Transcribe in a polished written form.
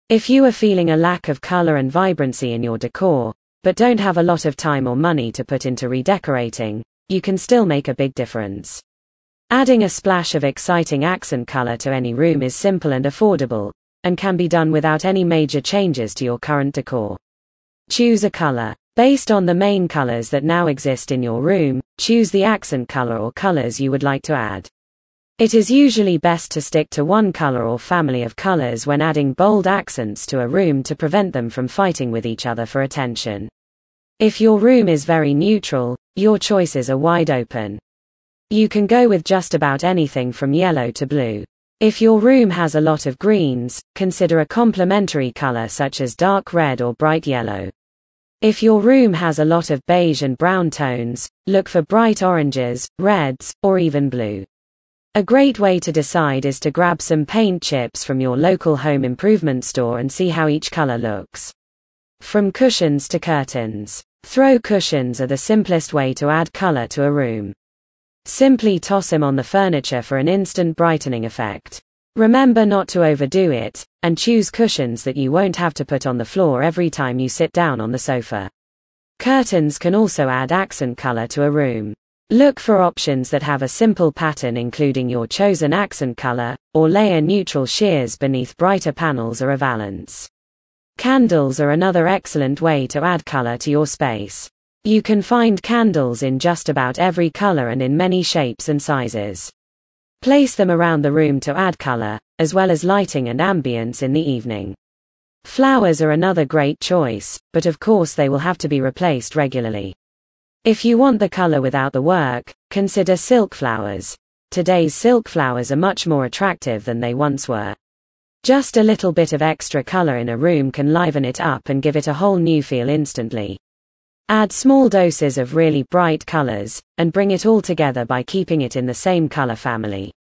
If you are feeling a lack of color and vibrancy in your decor, but don't have a lot of time or money to put into redecorating, you can still make a big difference. Adding a splash of exciting accent color to any room is simple and affordable, and can be done without any major changes to your current decor. Choose a color. Based on the main colors that now exist in your room, choose the accent color or colors you would like to add. It is usually best to stick to one color or family of colors when adding bold accents to a room to prevent them from fighting with each other for attention. If your room is very neutral, your choices are wide open. You can go with just about anything from yellow to blue. If your room has a lot of greens, consider a complementary color such as dark red or bright yellow. If your room has a lot of beige and brown tones, look for bright oranges, reds, or even blue. A great way to decide is to grab some paint chips from your local home improvement store and see how each color looks. From cushions to curtains. Throw cushions are the simplest way to add color to a room. Simply toss them on the furniture for an instant brightening effect. Remember not to overdo it, and choose cushions that you won't have to put on the floor every time you sit down on the sofa. Curtains can also add accent color to a room. Look for options that have a simple pattern including your chosen accent color, or layer neutral sheers beneath brighter panels or a valance. Candles are another excellent way to add color to your space. You can find candles in just about every color and in many shapes and sizes. Place them around the room to add color, as well as lighting and ambience in the evening. Flowers are another great choice, but of course they will have to be replaced regularly. If you want the color without the work, consider silk flowers. Today's silk flowers are much more attractive than they once were. Just a little bit of extra color in a room can liven it up and give it a whole new feel instantly. Add small doses of really bright colors, and bring it all together by keeping it in the same color family.